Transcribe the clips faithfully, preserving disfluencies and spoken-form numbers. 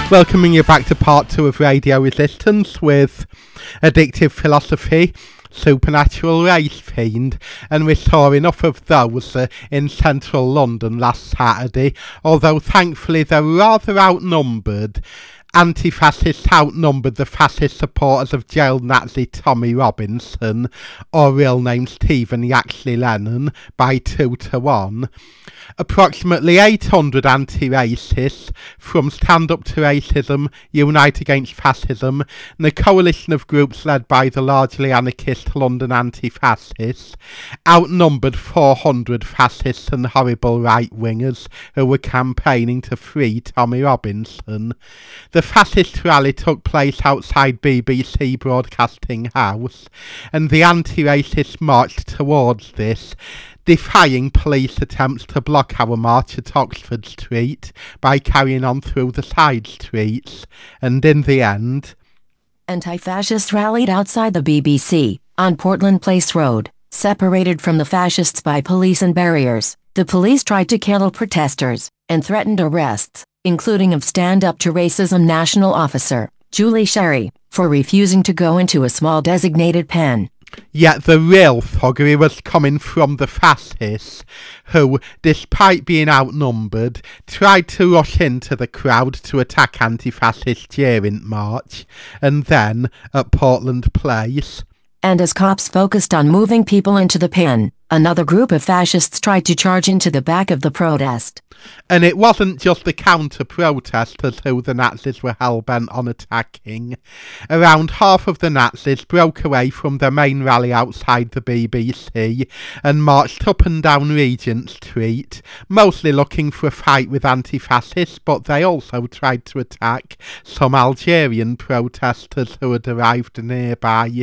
Welcoming you back to part two of Radio Resistance with Addictive Philosophy, Supernatural Race Fiend, and we saw enough of those uh, in central London last Saturday, although thankfully they're rather outnumbered. Anti-fascists outnumbered the fascist supporters of jailed Nazi Tommy Robinson, or real name Stephen Yaxley Lennon, by two to one. Approximately eight hundred anti-racists from Stand Up to Racism, Unite Against Fascism, and a coalition of groups led by the largely anarchist London anti-fascists, outnumbered four hundred fascists and horrible right-wingers who were campaigning to free Tommy Robinson. The fascist rally took place outside B B C Broadcasting House, and the anti-racists marched towards this, defying police attempts to block our march at Oxford Street by carrying on through the side streets, and in the end, anti-fascists rallied outside the B B C, on Portland Place Road, separated from the fascists by police and barriers. The police tried to kill protesters, and threatened arrests, including of Stand Up to Racism national officer, Julie Sherry, for refusing to go into a small designated pen. Yet the real thuggery was coming from the fascists, who, despite being outnumbered, tried to rush into the crowd to attack anti-fascist during March, and then at Portland Place. And as cops focused on moving people into the pen, another group of fascists tried to charge into the back of the protest. And it wasn't just the counter-protesters who the Nazis were hell-bent on attacking. Around half of the Nazis broke away from their main rally outside the B B C and marched up and down Regent Street, mostly looking for a fight with anti-fascists, but they also tried to attack some Algerian protesters who had arrived nearby.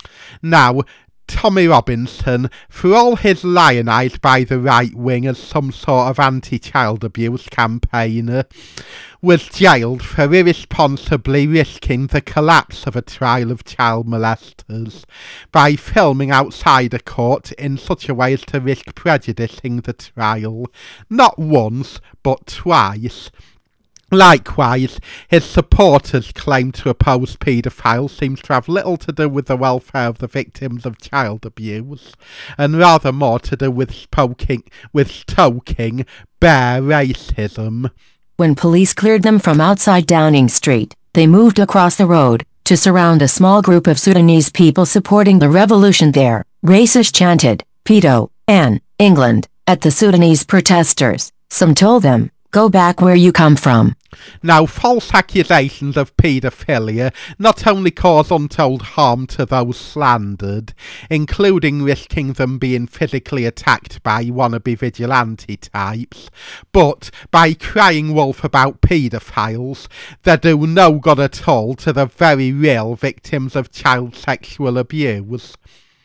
Now, Tommy Robinson, for all his lionised by the right wing as some sort of anti-child abuse campaigner, was jailed for irresponsibly risking the collapse of a trial of child molesters by filming outside a court in such a way as to risk prejudicing the trial, not once, but twice. Likewise, his supporters claim to oppose paedophiles seems to have little to do with the welfare of the victims of child abuse, and rather more to do with spoking, with stoking bare racism. When police cleared them from outside Downing Street, they moved across the road to surround a small group of Sudanese people supporting the revolution there. Racists chanted, "Pedo, Ann, England," at the Sudanese protesters. Some told them, "Go back where you come from." Now, false accusations of paedophilia not only cause untold harm to those slandered, including risking them being physically attacked by wannabe vigilante types, but by crying wolf about paedophiles, they do no good at all to the very real victims of child sexual abuse.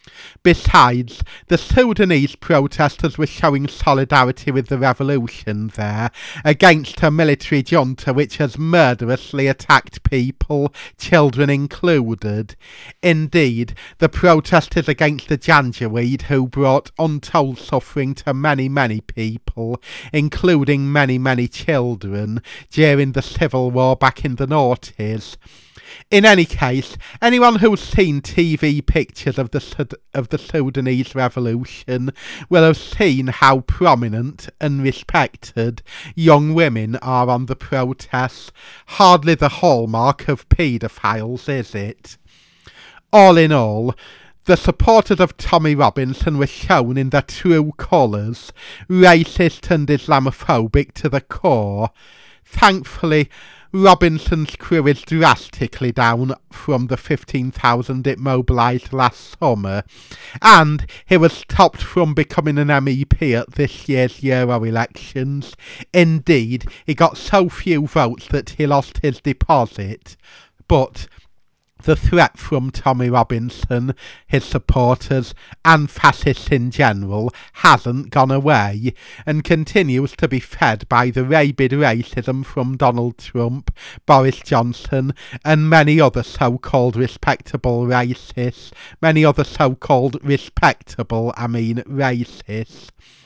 Besides, the Sudanese protesters were showing solidarity with the revolution there, against a military junta which has murderously attacked people, children included. Indeed, the protesters against the Janjaweed, who brought untold suffering to many, many people, including many, many children, during the civil war back in the noughties. In any case, anyone who's seen T V pictures of the Sud- of the Sudanese revolution will have seen how prominent and respected young women are on the protests. Hardly the hallmark of paedophiles, is it? All in all, the supporters of Tommy Robinson were shown in their true colours, racist and Islamophobic to the core. Thankfully, Robinson's crew is drastically down from the fifteen thousand it mobilised last summer, and he was stopped from becoming an M E P at this year's Euro elections. Indeed, he got so few votes that he lost his deposit. But the threat from Tommy Robinson, his supporters, and fascists in general hasn't gone away, and continues to be fed by the rabid racism from Donald Trump, Boris Johnson, and many other so-called respectable racists. Many other so-called respectable, I mean, racists.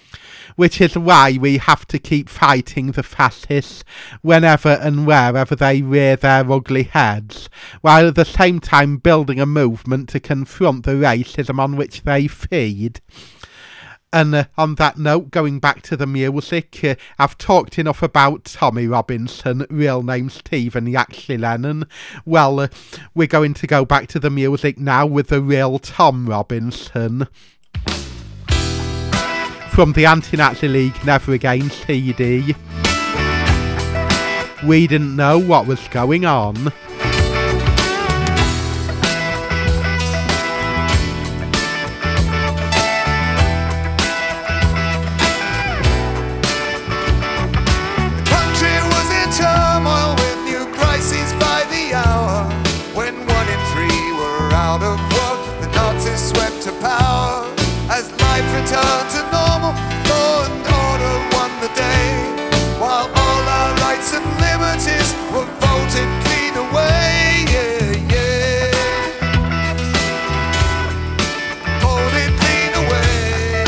which is why we have to keep fighting the fascists whenever and wherever they rear their ugly heads, while at the same time building a movement to confront the racism on which they feed. And uh, on that note, going back to the music, uh, I've talked enough about Tommy Robinson, real name Stephen Yaxley Lennon. Well, uh, we're going to go back to the music now with the real Tom Robinson. From the Anti-Nazi League Never Again C D. We didn't know what was going on. Return to normal, law and order won the day, while all our rights and liberties were voted clean away, yeah, yeah. Voted clean away.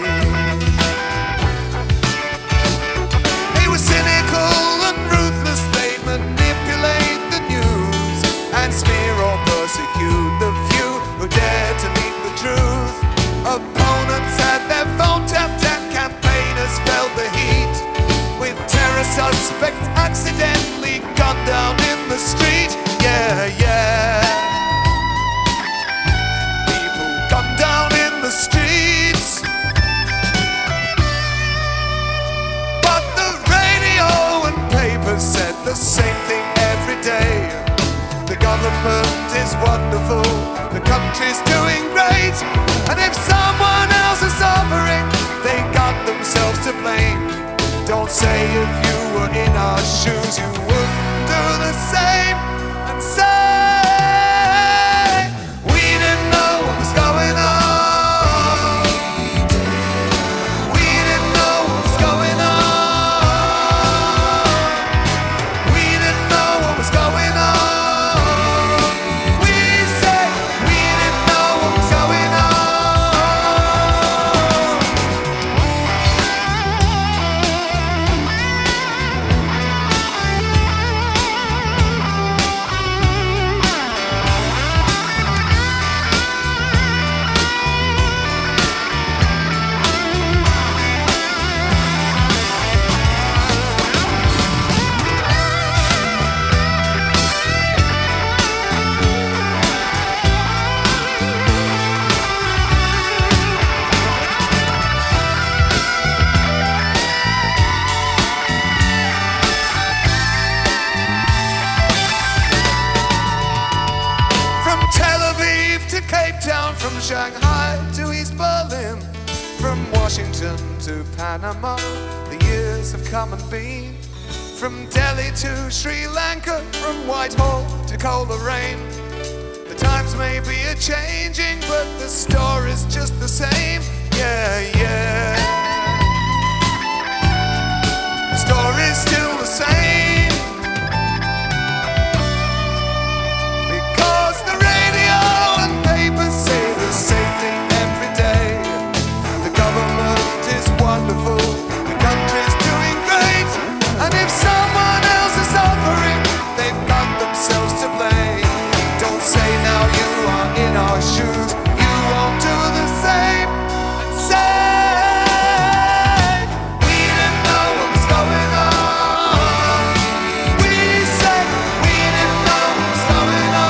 They were cynical and ruthless, they manipulate the news and smear or persecute the few who dare to meet the truth. Opponents had their phone tapped and campaigners felt the heat, with terror suspects accidentally gunned down in the street. Yeah, yeah. People gunned down in the streets. But the radio and papers said the same thing every day. The government is wonderful, the country's doing great, and if someone else is suffering, they got themselves to blame. Don't say if you were in our shoes you wouldn't do the same, and say we didn't know what was going on. We didn't know what was going on. We didn't know what was going on. From Shanghai to East Berlin, from Washington to Panama, the years have come and been. From Delhi to Sri Lanka, from Whitehall to Coleraine. The times may be a-changing, but the story's just the same. Yeah, yeah. The story's still the same. Because the radio and papers say the same thing every day. The government is wonderful, the country's doing great, and if someone else is suffering, they've got themselves to blame. Don't say now you are in our shoes, you won't do the same, and say we didn't know what was going on. We said we didn't know what was going on.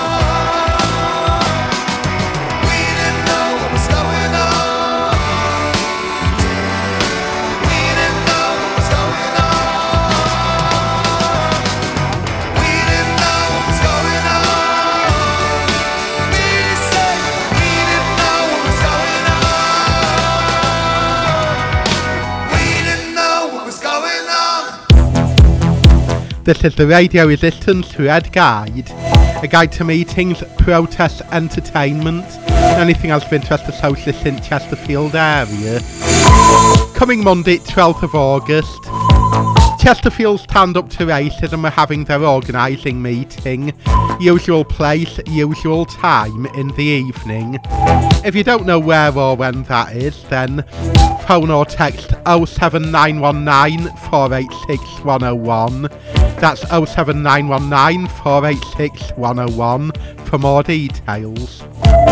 This is the Radio Resistance Red Guide, a guide to meetings, protests, entertainment, and anything else of interest to socialists in Chesterfield area. Coming Monday, twelfth of August, Chesterfield Stand Up to Racism are having their organising meeting. Usual place, usual time in the evening. If you don't know where or when that is, then phone or text oh seven nine one nine, four eight six, one oh one. That's oh seven nine one nine, four eight six, one oh one for more details.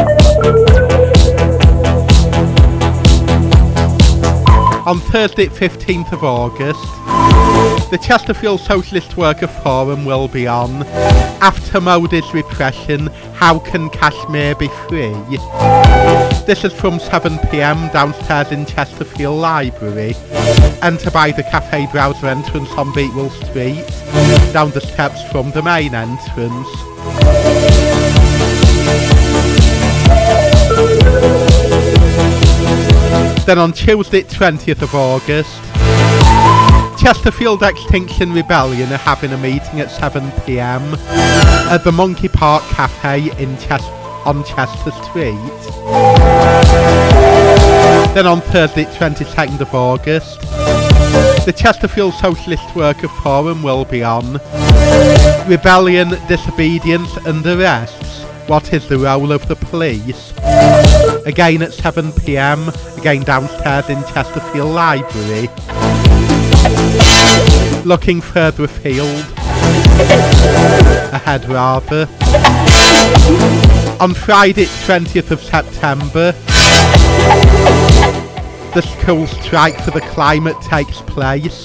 On Thursday, fifteenth of August, the Chesterfield Socialist Worker Forum will be on After Modi's Repression, How Can Kashmir Be Free? This is from seven p m downstairs in Chesterfield Library. Enter by the Cafe Browser entrance on Beatwell Street, down the steps from the main entrance. Then on Tuesday, twentieth of August, Chesterfield Extinction Rebellion are having a meeting at seven p m at the Monkey Park Cafe in Ches- on Chester Street. Then on Thursday, twenty-second of August, the Chesterfield Socialist Worker Forum will be on Rebellion, Disobedience and Arrests. What is the role of the police? Again at seven p m, again downstairs in Chesterfield Library. Looking further afield, ahead rather, on Friday twentieth of September, the school strike for the climate takes place,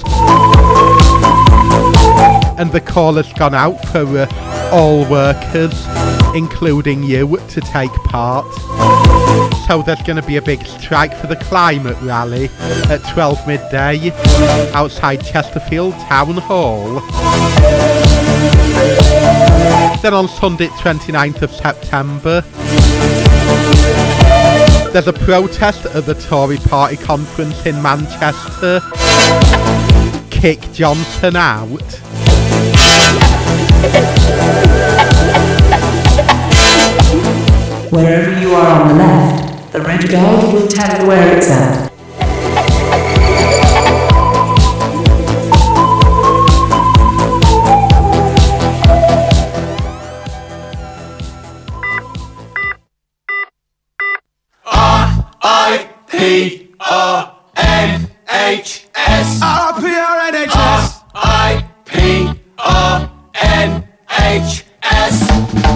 and the call has gone out for uh, all workers, including you, to take part. So there's going to be a big strike for the climate rally at twelve midday outside Chesterfield Town Hall. Then on Sunday twenty-ninth of September, there's a protest at the Tory Party conference in Manchester. Kick Johnson out. Wherever you are on the left, the red guard will tell you where it's at. R I P R N H S R I P R N H S R I P R N H S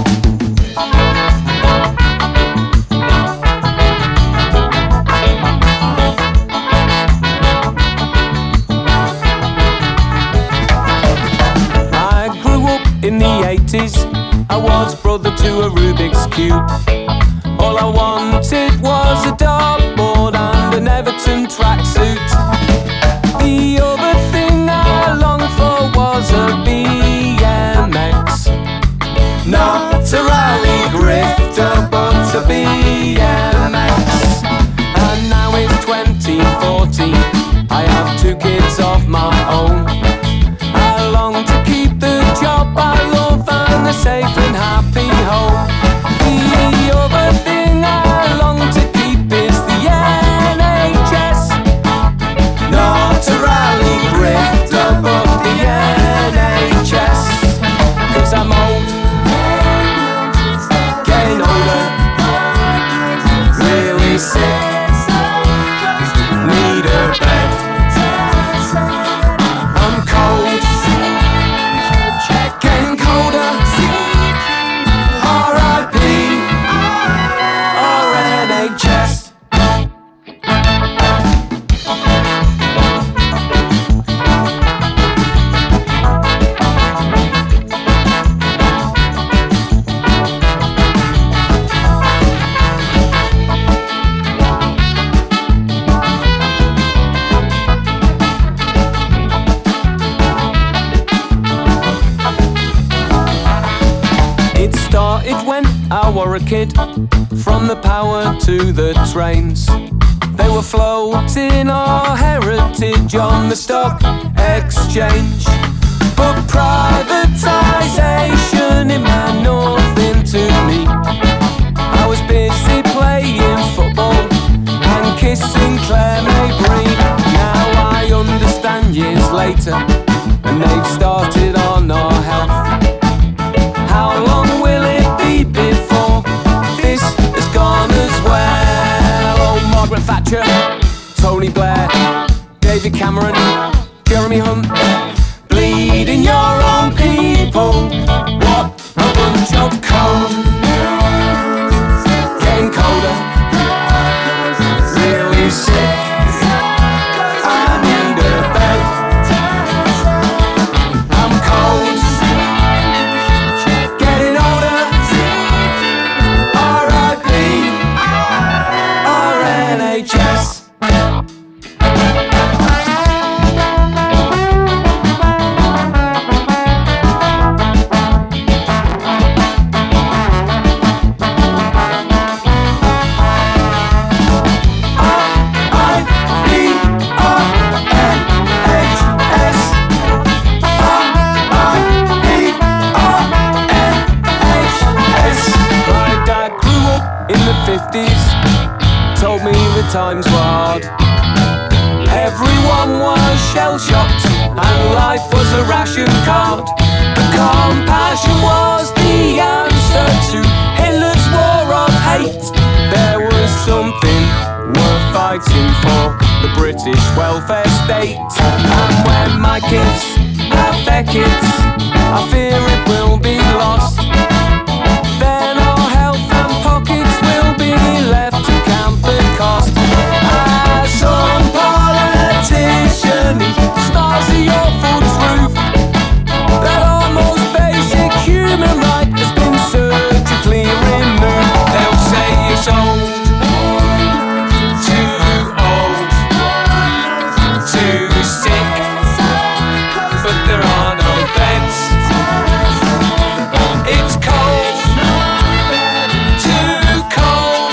I grew up in the eighties. I was brother to a Rubik's Cube. All I wanted was a dartboard and an Everton tracksuit. The other thing I longed for was a B M X. Not a rally grifter, but a B M X. And now it's twenty fourteen, I have two kids of my own. I long to keep the job I love and a safe and happy home. The other thing I long to keep is the N H S. Not a rally grifter, but the N H S. Cause I'm old, getting older, really sick, need a bed. I'm cold, getting colder, R I P R N H S. It started when I were a kid, from the power to the trains. They were floating our heritage on the stock exchange. But privatisation, it meant nothing to me. I was busy playing football and kissing Claire Mabry. Now I understand years later David Cameron, Jeremy Hunt, bleeding your own people. What a bunch of cold, getting colder, really sick. I need a bed. I'm cold, getting older. R I P R N H S. Told me the times were hard. Everyone was shell-shocked and life was a ration card. But compassion was the answer to Hitler's war of hate. There was something worth fighting for, the British welfare state. And when my kids have their kids, I fear it will be lost. Then our health and pockets will be left to count the cost. As some politician smiles at your full truth that our most basic human right has been surgically removed. They'll say it's old, too old, too sick, but there are no beds. It's cold, too cold.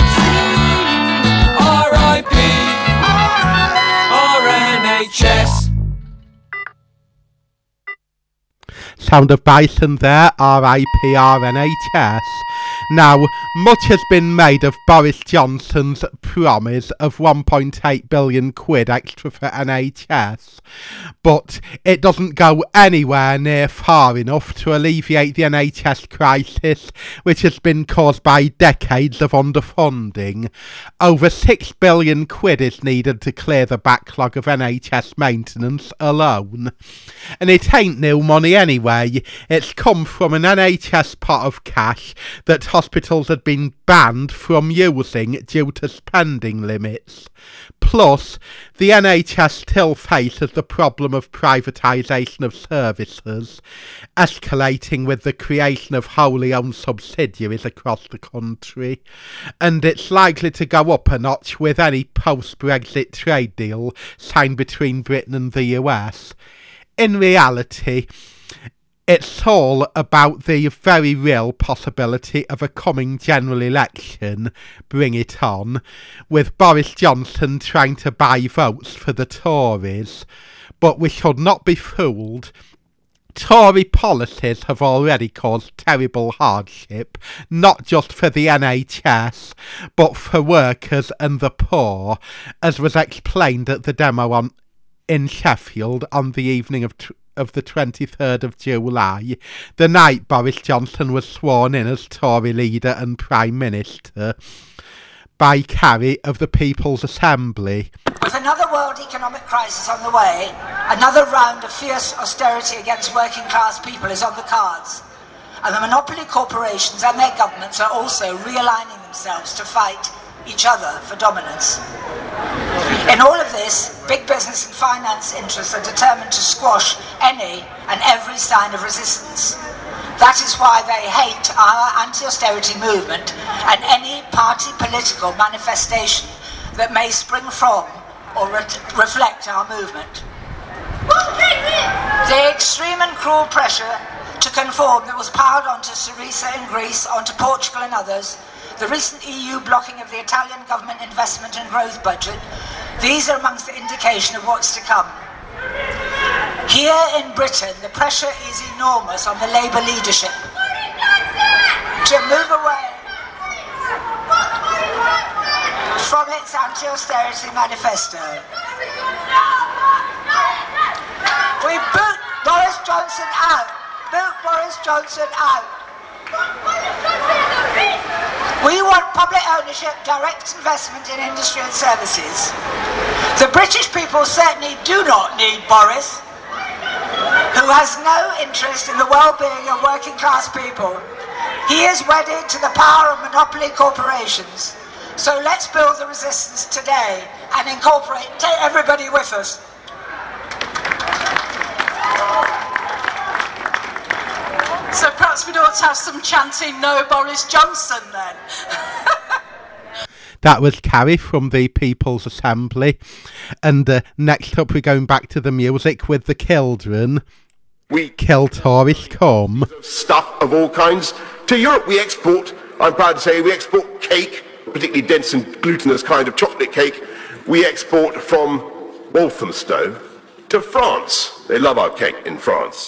R I P R N H S. Sound of Bison there, R I P R N H S. Now, much has been made of Boris Johnson's promise of one point eight billion quid extra for N H S, but it doesn't go anywhere near far enough to alleviate the N H S crisis, which has been caused by decades of underfunding. Over six billion quid is needed to clear the backlog of N H S maintenance alone. And it ain't new money anyway. It's come from an N H S pot of cash that hospitals had been banned from using due to spending limits. Plus, the N H S still faces the problem of privatisation of services, escalating with the creation of wholly owned subsidiaries across the country, and it's likely to go up a notch with any post-Brexit trade deal signed between Britain and the U S. In reality, it's all about the very real possibility of a coming general election, bring it on, with Boris Johnson trying to buy votes for the Tories. But we should not be fooled. Tory policies have already caused terrible hardship, not just for the N H S, but for workers and the poor, as was explained at the demo on, in Sheffield on the evening of T- of the twenty-third of July, the night Boris Johnson was sworn in as Tory leader and Prime Minister by Carrie of the People's Assembly. With another world economic crisis on the way, another round of fierce austerity against working class people is on the cards, and the monopoly corporations and their governments are also realigning themselves to fight each other for dominance. In all of this, big business and finance interests are determined to squash any and every sign of resistance. That is why they hate our anti-austerity movement and any party political manifestation that may spring from or re- reflect our movement. The extreme and cruel pressure to conform that was piled onto Syriza in Greece, onto Portugal and others, the recent E U blocking of the Italian government investment and growth budget, these are amongst the indication of what's to come. Here in Britain, the pressure is enormous on the Labour leadership to move away from its anti-austerity manifesto. We boot Boris Johnson out. Boot Boris Johnson out. We want public ownership, direct investment in industry and services. The British people certainly do not need Boris, who has no interest in the well-being of working class people. He is wedded to the power of monopoly corporations. So let's build the resistance today and incorporate, take everybody with us. So perhaps we'd ought to have some chanting, no Boris Johnson then. That was Carrie from the People's Assembly. And uh, next up we're going back to the music with the Children. We Kill Tories Come. Stuff of all kinds. To Europe we export, I'm proud to say, we export cake, particularly dense and glutinous kind of chocolate cake. We export from Walthamstow to France. They love our cake in France.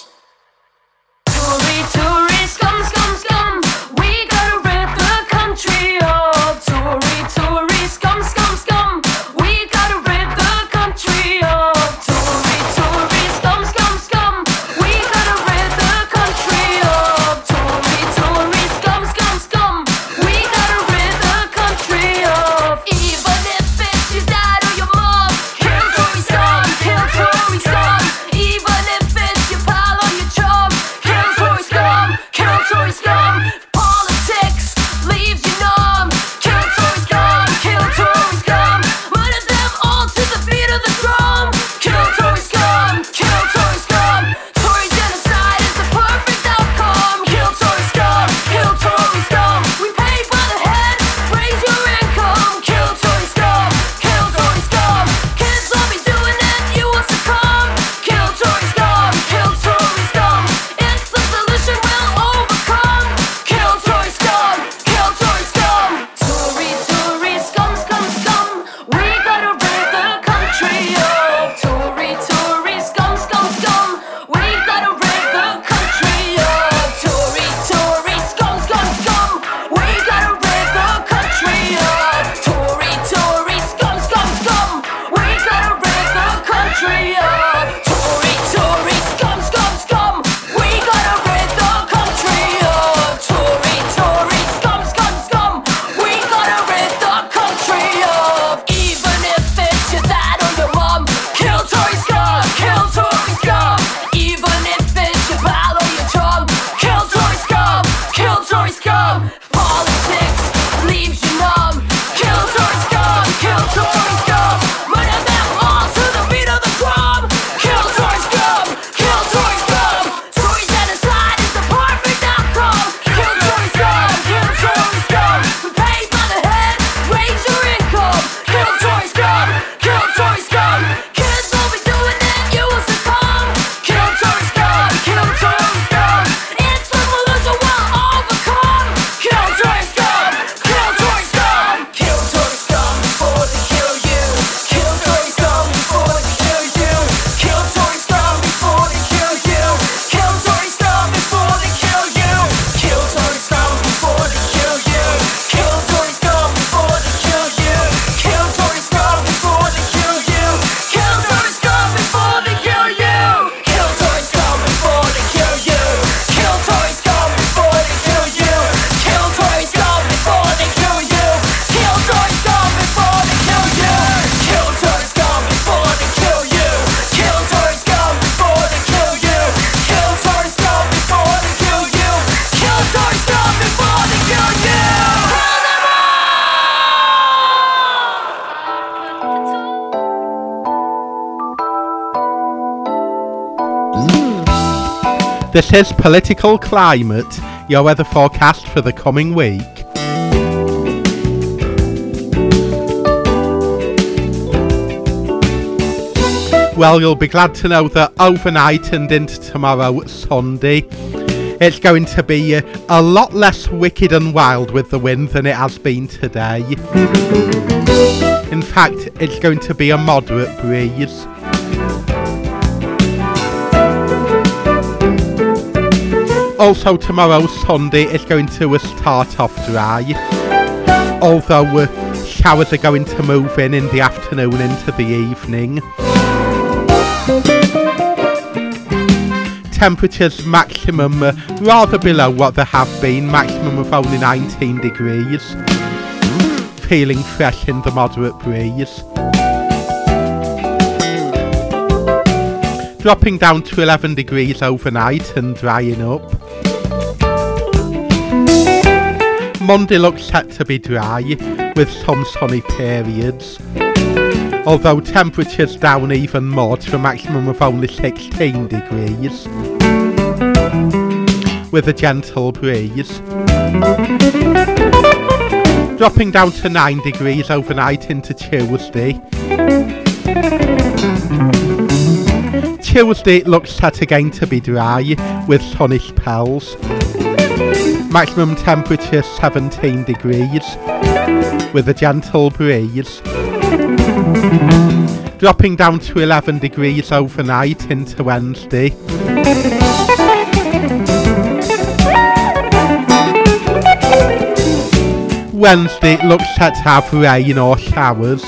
Tory, Tory, scum, scum, scum. We gotta rid the country of Tory, Tory, scum, scum, scum. We gotta rid the country of Tory, Tory, scum, scum, scum. We gotta rid the country of Tory, Tory, scum, scum, scum. We gotta rid the country of. Even if it's your dad or your mom, kill Tory scum, kill Tory scum. Even if it's your pal or your chum, kill Tory scum, kill Tory scum. Politics leaves you numb. Kill Tory scum, kill Tory scum. Murder them all to the beat of the drum. Kill Tory scum, kill Tory scum. Tory genocide is the perfect outcome. Kill Tory scum, kill Tory scum. We pay by the head, raise your income. Kill Tory scum, kill Tory scum. Kids will be doing it, you will succumb. Kill Tory scum, kill Tory scum. It's the solution we'll overcome. Kill Tory scum, kill Tory scum. Tory, Tory, scum, scum, scum. We gotta rid the country of Tory, Tory, scum, scum, scum. We gotta rid the country of Tory, Tory, scum, scum, scum. We gotta rid the country of Tory, Tory, scum, scum, scum. We gotta rid the country of Tory, Tory, scum, scum, scum. We gotta rid the country of Tory, Tory, scum, scum, scum. We gotta rid the country of. Even if it's your dad or your mom, kill Tory scum, kill Tory scum. Even if it's your pal or your chum, kill Tory scum, kill Tory scum. Politics leaves you numb. Kill Tory scum, kill Tory scum. Murder them all to the beat of the drum. Kill Tory scum, kill Tory scum. Tory genocide is the perfect outcome. Kill Tory scum, kill Tory scum. We pay by the head, raise your income. Kill Tory scum, kill Tory scum. Kids will be doing it, you will succumb. Kill Tory scum, kill Tory scum. It's the solution we'll overcome. Kill Tory scum, kill Tory scum. Kill Tory scum before they kill you. Kill Tory scum before they kill you. Kill Tory scum before they kill you. Kill Tory scum before they kill you. Kill Tory scum before they kill you. Kill Tory scum before they kill you. Kill Tory scum before they kill you. Kill Tory scum before they kill you. Kill Tory scum before they kill you. Kill Tory scum before they kill you. Kill Tory scum before they kill you. Kill Tory scum before they kill you. Kill Tory scum before they kill you. Kill Tory scum before they kill you. Kill Tory scum before they kill you. Kill Tory scum before they kill you. Kill them This is Political Climate, your weather forecast for the coming week. Well, you'll be glad to know that overnight and into tomorrow, Sunday, it's going to be uh, a lot less wicked and wild with the wind than it has been today. In fact, it's going to be a moderate breeze. Also tomorrow, Sunday, is going to uh, start off dry, although uh, showers are going to move in in the afternoon into the evening. Temperatures maximum uh, rather below what they have been, maximum of only nineteen degrees. Feeling fresh in the moderate breeze. dropping down to eleven degrees overnight and drying up. Monday looks set to be dry, with some sunny periods, although temperatures down even more to a maximum of only sixteen degrees, with a gentle breeze. Dropping down to nine degrees overnight into Tuesday. Tuesday looks set again to be dry, with sunny spells. Maximum temperature seventeen degrees, with a gentle breeze. Dropping down to eleven degrees overnight into Wednesday. Wednesday looks set to have rain or showers.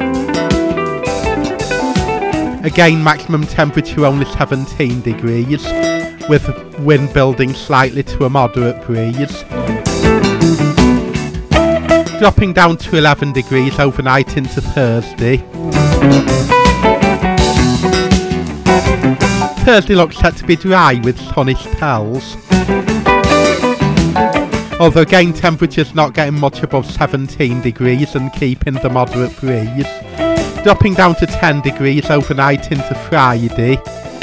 Again, maximum temperature only seventeen degrees, with wind building slightly to a moderate breeze. Dropping down to eleven degrees overnight into Thursday. Thursday looks set to be dry with sunny spells, although again temperatures not getting much above seventeen degrees and keeping the moderate breeze. Dropping down to ten degrees overnight into Friday.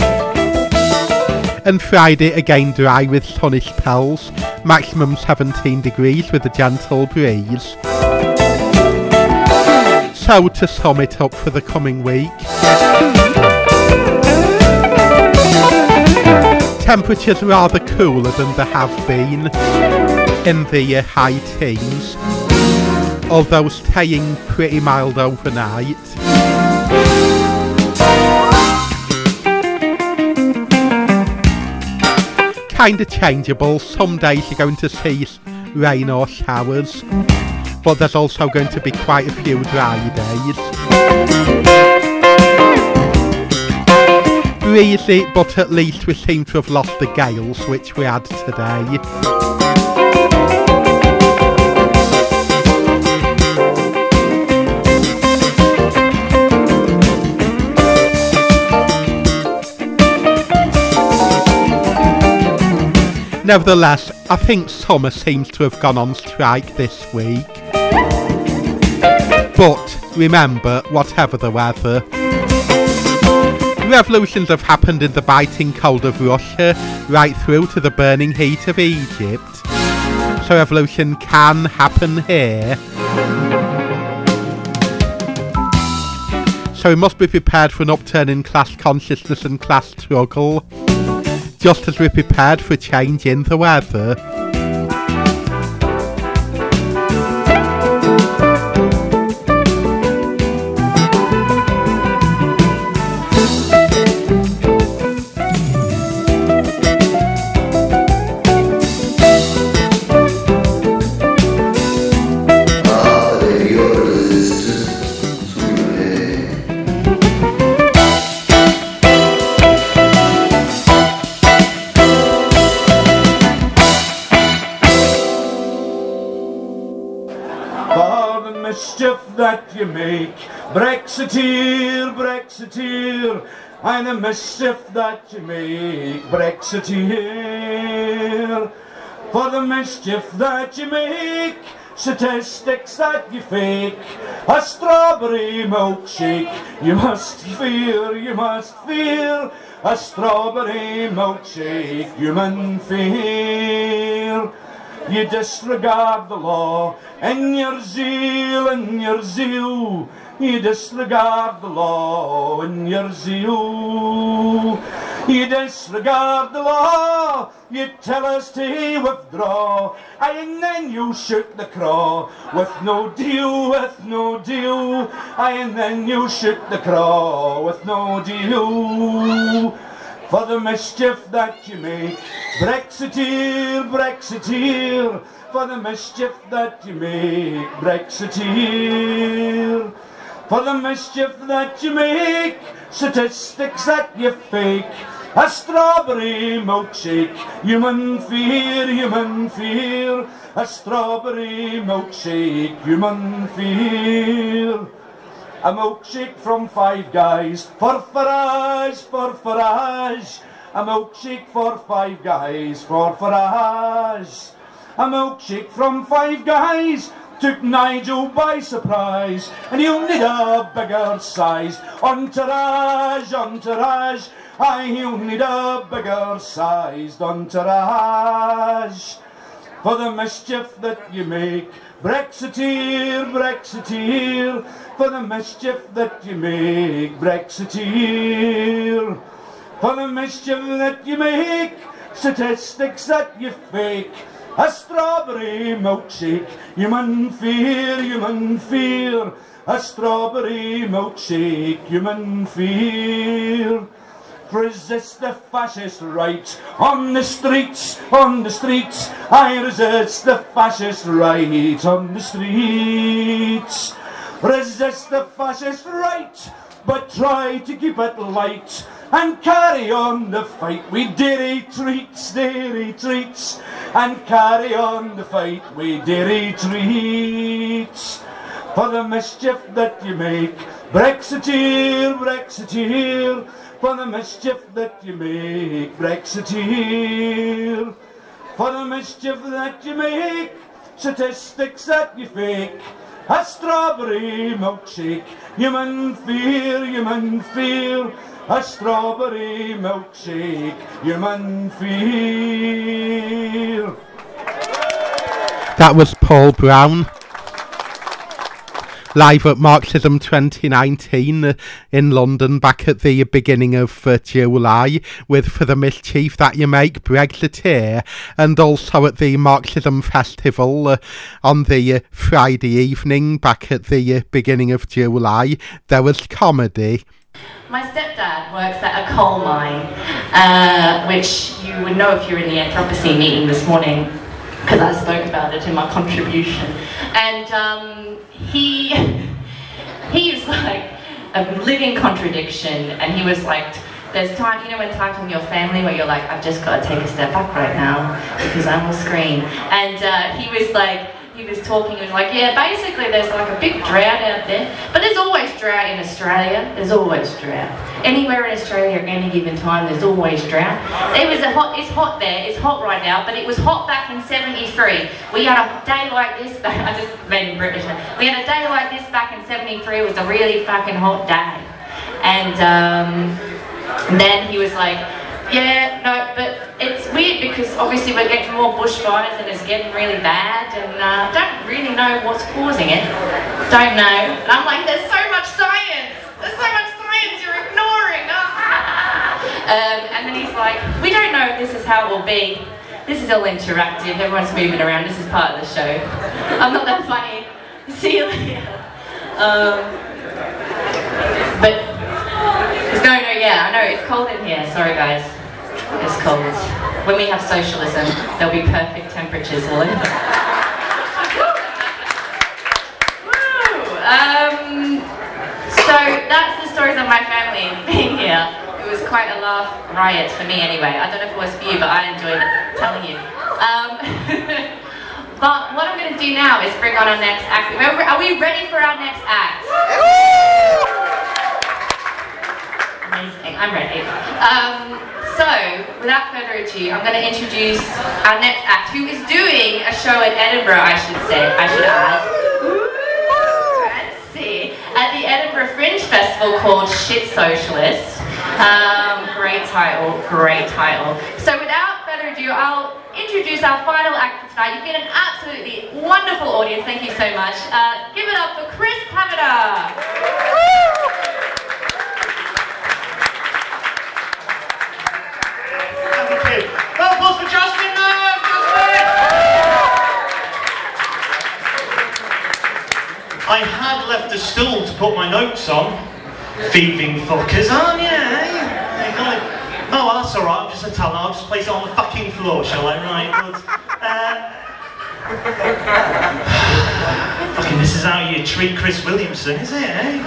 And Friday again dry with sunny spells, maximum seventeen degrees with a gentle breeze. So to sum it up for the coming week, temperatures rather cooler than they have been, in the uh, high teens, although staying pretty mild overnight. Kinda changeable. Some days you're going to see rain or showers, but there's also going to be quite a few dry days. Breezy, but at least we seem to have lost the gales which we had today. Nevertheless, I think summer seems to have gone on strike this week. But remember, whatever the weather, revolutions have happened in the biting cold of Russia, right through to the burning heat of Egypt. So revolution can happen here. So we must be prepared for an upturn in class consciousness and class struggle, just as we're prepared for change in the weather. That you make, Brexiteer, Brexiteer, and the mischief that you make, Brexiteer, for the mischief that you make, statistics that you fake, a strawberry milkshake, you must fear, you must fear, a strawberry milkshake, human fear. You disregard the law in your zeal, in your zeal. You disregard the law in your zeal. You disregard the law. You tell us to withdraw, and then you shoot the craw with no deal, with no deal. And then you shoot the craw with no deal. For the mischief that you make, Brexiteer, Brexiteer, for the mischief that you make, Brexiteer, for the mischief that you make, statistics that you fake, a strawberry milkshake, human fear, human fear, a strawberry milkshake, human fear. A milkshake from Five Guys for Farage, for Farage. A milkshake for Five Guys for Farage. A milkshake from Five Guys took Nigel by surprise, and he'll need a bigger size. Entourage, entourage, aye, he'll need a bigger sized entourage. For the mischief that you make, Brexiteer, Brexiteer, for the mischief that you make, Brexiteer. For the mischief that you make, statistics that you fake, a strawberry milkshake, you mun fear, you mun fear, a strawberry milkshake, you mun fear. Resist the fascist right on the streets, on the streets. I resist the fascist right on the streets. Resist the fascist right, but try to keep it light and carry on the fight with dairy treats, dairy treats, and carry on the fight with dairy treats. For the mischief that you make, Brexiteer, Brexiteer, for the mischief that you make, Brexiteer. For the mischief that you make, statistics that you fake, a strawberry milkshake, you mun fear, you mun fear, a strawberry milkshake, you mun fear. That was Paul Brown, live at Marxism twenty nineteen uh, in London back at the beginning of uh, July with For the Mischief That You Make, Brexiteer, and also at the Marxism Festival uh, on the uh, Friday evening back at the uh, beginning of July. There was comedy. My stepdad works at a coal mine, uh, which you would know if you're in the Anthropocene meeting this morning, because I spoke about it in my contribution. And um, he he was like a living contradiction, and he was like, there's time, you know when times in your family where you're like, I've just got to take a step back right now because I will scream. And uh, he was like, he was talking, he was like, yeah, basically there's like a big drought out there, but there's always drought in Australia, there's always drought. Anywhere in Australia at any given time, there's always drought. It was a hot, it's hot there, it's hot right now, but it was hot back in seventy-three. We had a day like this, I just made it British, we had a day like this back in seventy-three, it was a really fucking hot day. And um, then he was like, yeah, no, but it's weird because obviously we're getting more bushfires and it's getting really bad, and uh, don't really know what's causing it. Don't know. And I'm like, there's so much science. There's so much science you're ignoring. Ah. Um, and then he's like, we don't know if this is how it will be. This is all interactive. Everyone's moving around. This is part of the show. I'm not that funny. See you later. Um, but no, no, yeah, I know it's cold in here. Sorry, guys. It's cold. When we have socialism, there'll be perfect temperatures all over. um, so that's the stories of my family being here. It was quite a laugh riot for me anyway. I don't know if it was for you, but I enjoyed it, telling you. Um, but what I'm going to do now is bring on our next act. Are we ready for our next act? Amazing, I'm ready. Um, So, without further ado, I'm going to introduce our next act, who is doing a show at Edinburgh, I should say, I should add. Let's see. At the Edinburgh Fringe Festival called Shit Socialist. Um, great title, great title. So, without further ado, I'll introduce our final act for tonight. You've been an absolutely wonderful audience, thank you so much. Uh, give it up for Chris Havida. Well, applause for Justin now! Justin! I had left a stool to put my notes on. Thieving fuckers, aren't you? Eh? Oh, that's alright, I'm just a talent. I'll just place it on the fucking floor, shall I? Right, good. Uh... fucking, this is how you treat Chris Williamson, is it, eh?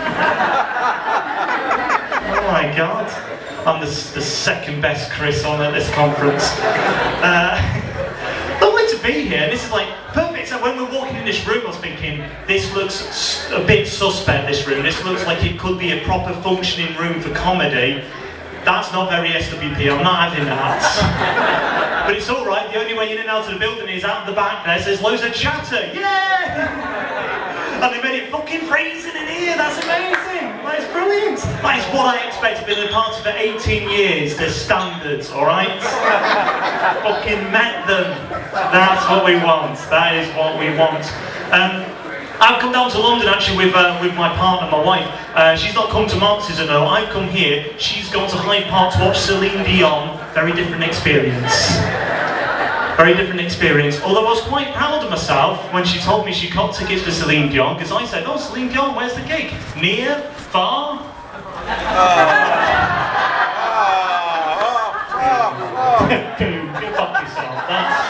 Oh my god. I'm the, the second best Chris on at this conference. Uh, lovely to be here. This is like perfect. So when we're walking in this room, I was thinking, this looks s- a bit suspect, this room. This looks like it could be a proper functioning room for comedy. That's not very S W P, I'm not having that. But it's alright, the only way in and out of the building is out the back there, so there's loads of chatter. Yeah! And they made it fucking freezing in here, that's amazing! That's brilliant! That is what I expect. I've been in the party for eighteen years, the standards, alright? Fucking met them. That's what we want, that is what we want. Um, I've come down to London actually with uh, with my partner, my wife. Uh, she's not come to Marxism, no. I've come here. She's gone to Hyde Park to watch Celine Dion. Very different experience. Very different experience. Although I was quite proud of myself when she told me she got tickets for Celine Dion, because I said, "Oh, Celine Dion, where's the gig? Near? Far?" Boom! Go fuck yourself. That's...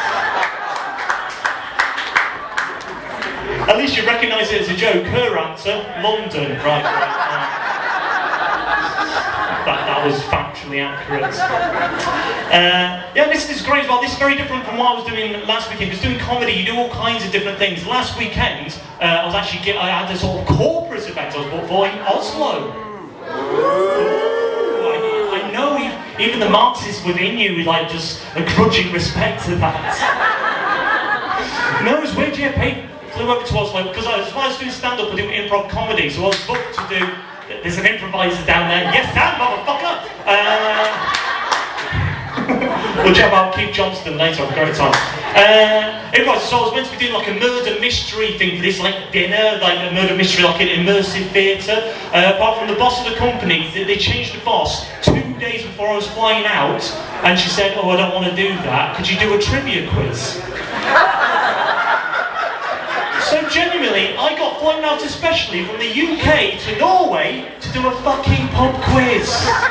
At least you recognise it as a joke. Her answer, London. Right, right. Um, that, that was factually accurate. Uh, yeah, this is great as well. This is very different from what I was doing last weekend, because doing comedy, you do all kinds of different things. Last weekend, uh, I was actually, get, I had a sort of corporate event I was booked for in Oslo. Ooh, I, I know even, even the Marxists within you would like just a grudging respect to that. No, it's weird, yeah, paid. Flew over to Oslo because I was, while I was doing stand-up and doing improv comedy, so I was booked to do. There's an improviser down there. Yes, Sam, motherfucker. Uh, we'll chat about Keith Johnston later. I've got a great time. Uh, improviser. So I was meant to be doing like a murder mystery thing for this like dinner, like a murder mystery, like an immersive theatre. Uh, apart from the boss of the company, they, they changed the boss two days before I was flying out, and she said, "Oh, I don't want to do that. Could you do a trivia quiz?" So genuinely, I got flown out especially from the U K to Norway to do a fucking pub quiz.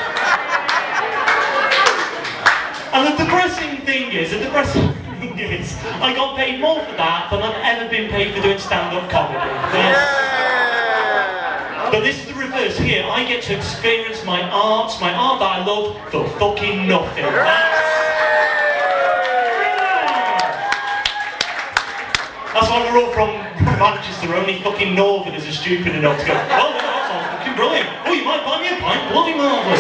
And the depressing thing is, the depressing thing is, I got paid more for that than I've ever been paid for doing stand-up comedy. Yes. But this is the reverse here. I get to experience my art, my art that I love, for fucking nothing. That's That's why we're all from Manchester, only fucking Northerners are stupid enough to go, "Oh, that sounds fucking brilliant. Oh, you might buy me a pint, bloody marvellous."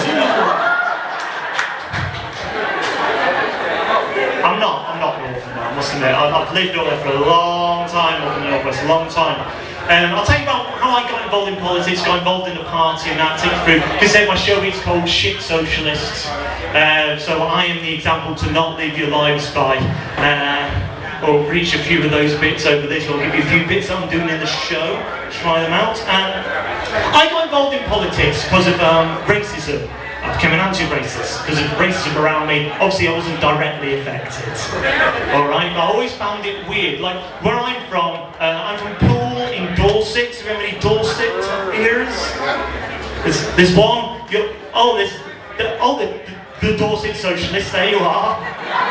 I'm not, I'm not Northern now, I must admit. I've, I've lived up there for a long time, up in the Northwest, a long time. Um, I'll tell you about how I got involved in politics, got involved in the party and that, take through, because my show is called Shit Socialists. Uh, so I am the example to not live your lives by. Uh, Or reach a few of those bits over this, or give you a few bits I'm doing in the show, try them out. And I got involved in politics because of um, racism. I became an anti-racist because of racism around me. Obviously I wasn't directly affected. Alright, but I always found it weird. Like, where I'm from, uh, I'm from Poole in Dorset. Do you remember any Dorset ears? There's, there's one, you're, oh, there's, the, oh, the, the Dorset Socialists, there you are.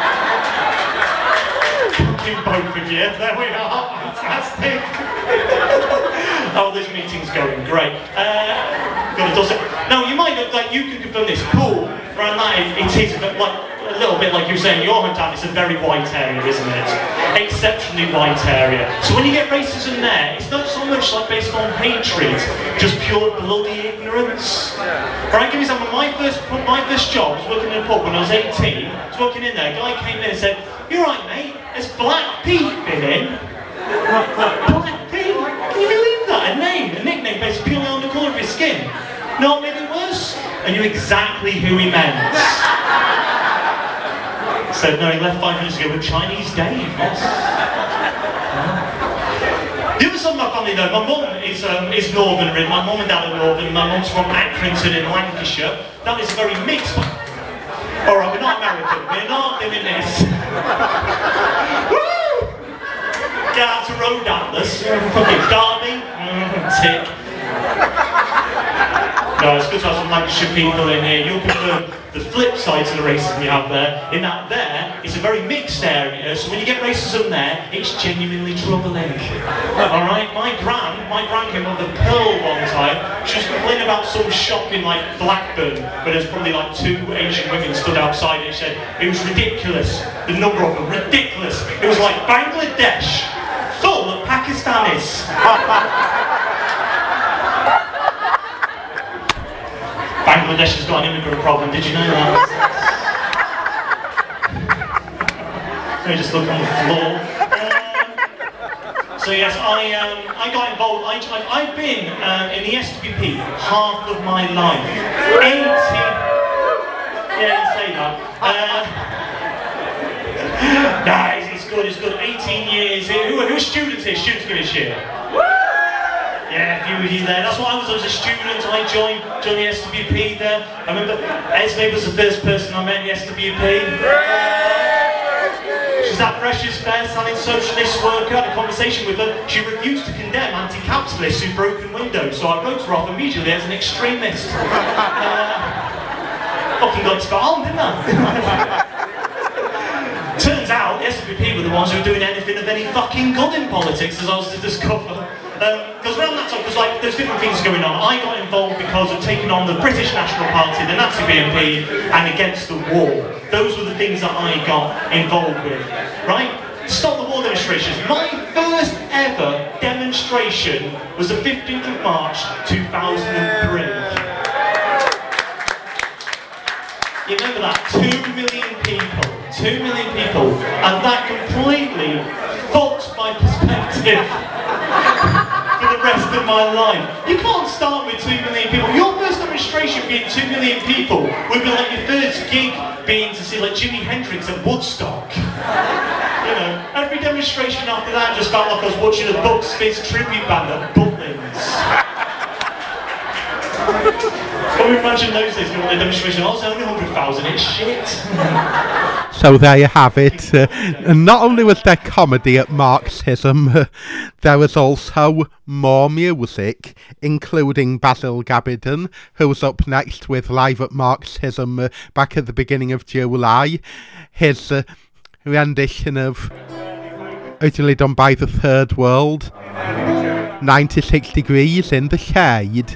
Both of you, there we are, fantastic. Oh, this meeting's going great. Uh, gonna do it. Now, you might look like you can confirm this. Cool, around that, it, it is a bit like a little bit like you were saying. Your hometown is a very white area, isn't it? Exceptionally white area. So when you get racism there, it's not so much like based on hatred, just pure bloody ignorance. Right, give me some. My first, my first job was working in a pub when I was eighteen. I was working in there. A guy came in and said, "You're right, mate. Has Black Pete been in?" Black Pete? Can you believe that? A name, a nickname based purely on the colour of his skin. No, it made it worse. I knew exactly who he meant. Said, no, he left five minutes ago with Chinese Dave, yes. The other side of my family though, my mum is, um, is Northern, my mum and dad are Northern, my mum's from Accrington in Lancashire. That is a very mixed... Alright, we're not American, we're not doing this. Woo! Get out to Road Atlas, fucking Derby, mm, tick. No, it's good to have some Lancashire people in here. You'll confirm the flip side to the racism you have there, in that there is a very mixed area, so when you get racism there, it's genuinely troubling. Alright, my gran, my gran came on the Pearl one time, she was complaining about some shop in like Blackburn, where there's probably like two Asian women stood outside and she said, it was ridiculous, the number of them, ridiculous. It was like Bangladesh, full this. Bangladesh has got an immigrant problem, did you know that? Let me just look on the floor. Um, so yes, I um, I got involved, I, I, I've been um, in the S W P half of my life. eighty, yeah, you say that. Uh, nah, it's, it's good, it's good. eighteen years, who, who are students here? Students good this year? Yeah, a few of you there. That's what I was. I was a student. I joined, joined the S W P there. I remember Esme was the first person I met in the S W P. She's that freshest fair selling socialist worker. I had a conversation with her. She refused to condemn anti-capitalists who broken windows, so I wrote her off immediately as an extremist. Uh, fucking got spot on, didn't I? Turns out the S W P were the ones who were doing anything of any fucking good in politics, as I was to discover. Because um, around that time, because like, there's different things going on. I got involved because of taking on the British National Party, the Nazi B N P, and against the war. Those were the things that I got involved with, right? To stop the war demonstrations. My first ever demonstration was the fifteenth of March, two thousand three. You remember that? Two million people. Two million people. And that completely fucked my perspective for the rest of my life. You can't start with two million people. Your first demonstration being two million people would be like your first gig being to see like Jimi Hendrix at Woodstock. You know, every demonstration after that just felt like I was watching a Bucks Fizz tribute band at Butlins. Can you imagine those days going on a demonstration? Oh, it's only one hundred thousand, it's shit. So there you have it. Uh, and not only was there comedy at Marxism, uh, there was also more music, including Basil Gabbidon, who was up next with Live at Marxism uh, back at the beginning of July. His uh, rendition of, originally done by The Third World, ninety-six Degrees in the Shade.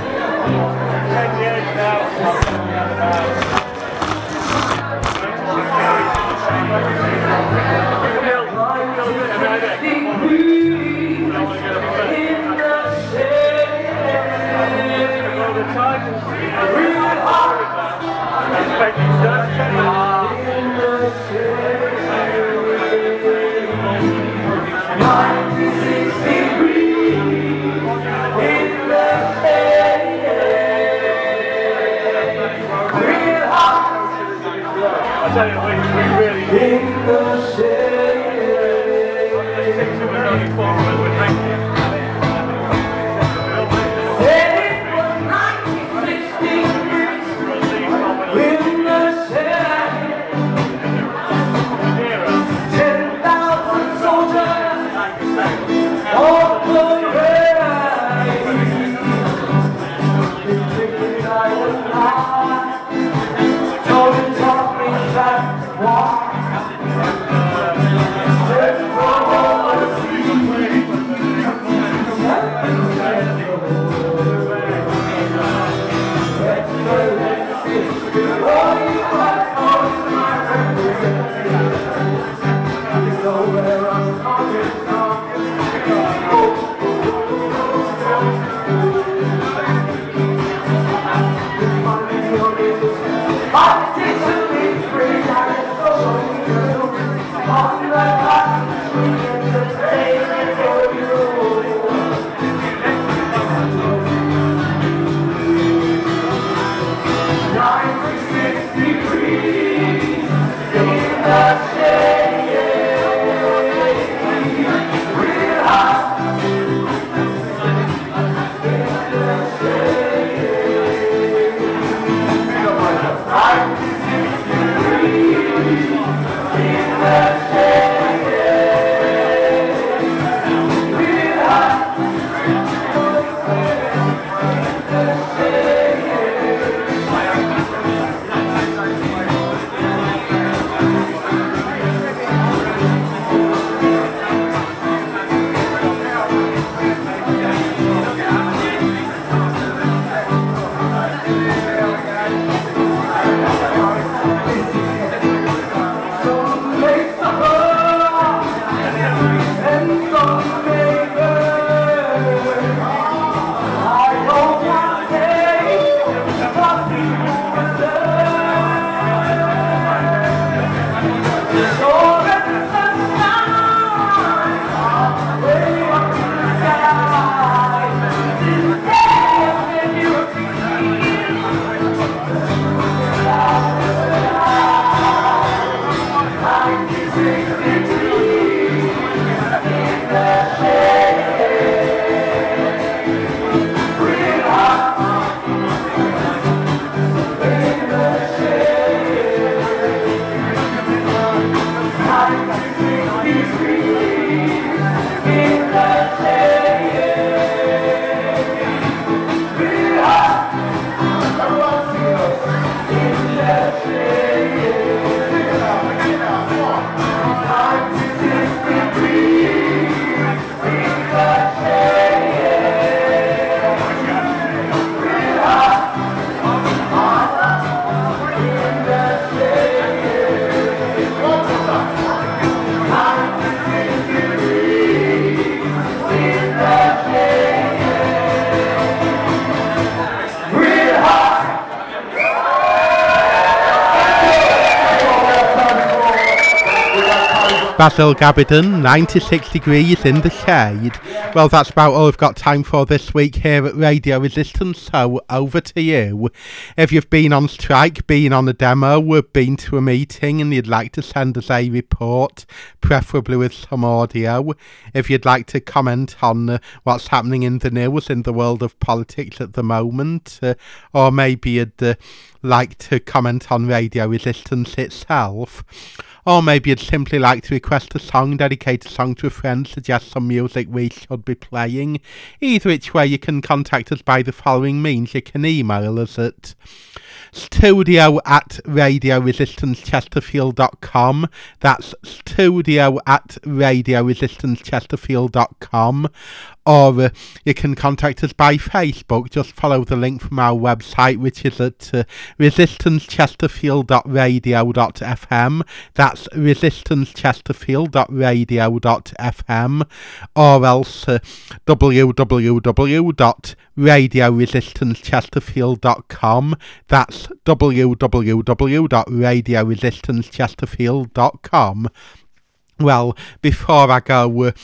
I tell you, we, we really in the shade. We're only four of us, we're drinking. It was nineteen sixty in the shade. Ten thousand soldiers on the rails. Thinking I was high. Don't talk me back, walk. Basil Gabidon, ninety-six degrees in the shade. Well, that's about all I've got time for this week here at Radio Resistance, so over to you. If you've been on strike, been on a demo, or been to a meeting and you'd like to send us a report, preferably with some audio, if you'd like to comment on uh, what's happening in the news in the world of politics at the moment, uh, or maybe you'd uh, like to comment on Radio Resistance itself, or maybe you'd simply like to request a song, dedicate a song to a friend, suggest some music we should be playing. Either which way, you can contact us by the following means. You can email us at studio at radio resistance chesterfield dot com. That's studio at radio resistance chesterfield dot com. Or uh, you can contact us by Facebook. Just follow the link from our website, which is at uh, resistance chesterfield dot radio dot f m. That's resistance chesterfield dot radio dot f m. Or else uh, w w w dot radio resistance chesterfield dot com. That's w w w dot radio resistance chesterfield dot com. Well, before I go... Uh,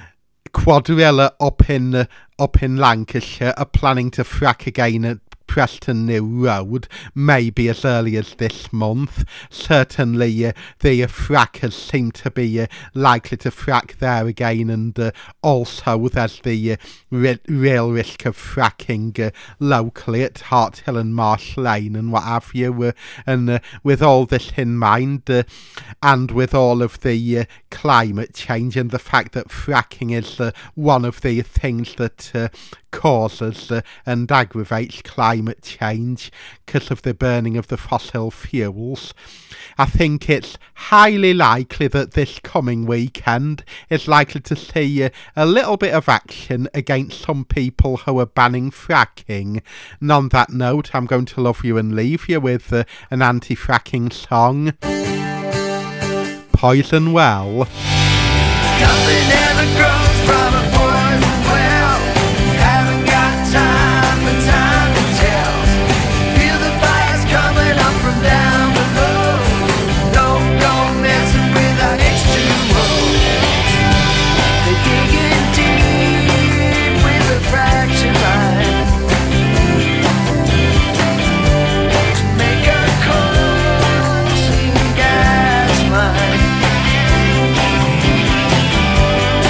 Quadrilla up in uh, up in Lancashire are planning to frack again at Preston New Road, maybe as early as this month. Certainly uh, the uh, frackers seem to be uh, likely to frack there again, and uh, also there's the uh, re- real risk of fracking uh, locally at Hart Hill and Marsh Lane and what have you. Uh, and uh, with all this in mind, uh, and with all of the uh, climate change and the fact that fracking is uh, one of the things that uh, causes uh, and aggravates climate change because of the burning of the fossil fuels, I think it's highly likely that this coming weekend is likely to see uh, a little bit of action against some people who are banning fracking. And on that note, I'm going to love you and leave you with uh, an anti-fracking song, Poison Well. Nothing ever grows from a poison well. Haven't got time, but time to tell. Feel the fires coming up from down below. Don't go messing with our H two O. They're digging deep with a fraction line to make a coal seam gas mine.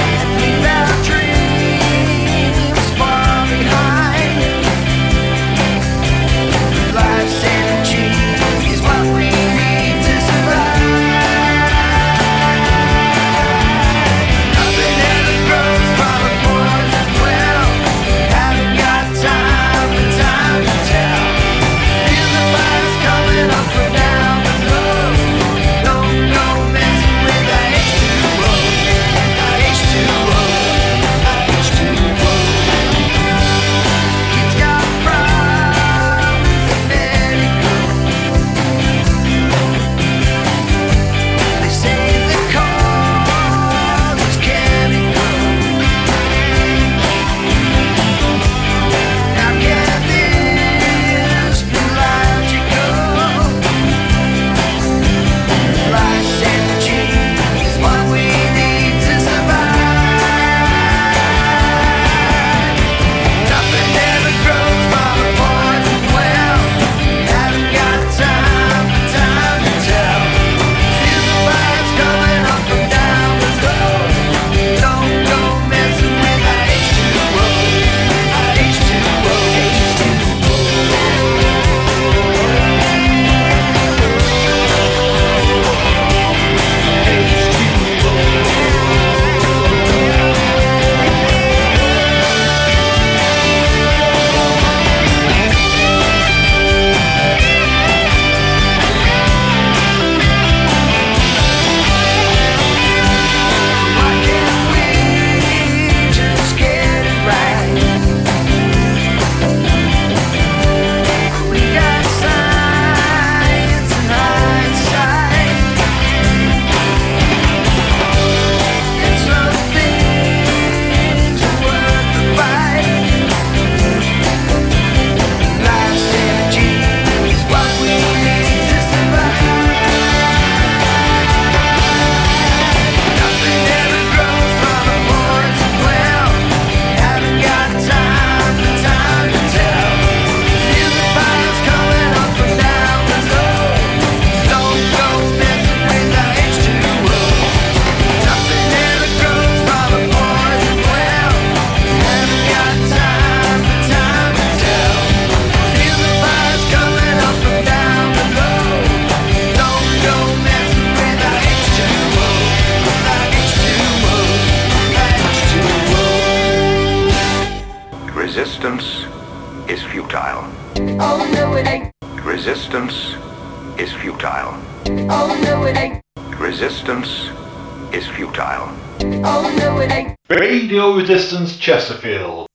Oh no it ain't. Resistance is futile. Oh no it ain't. Resistance is futile. Oh no it ain't. Radio Resistance Chesterfield.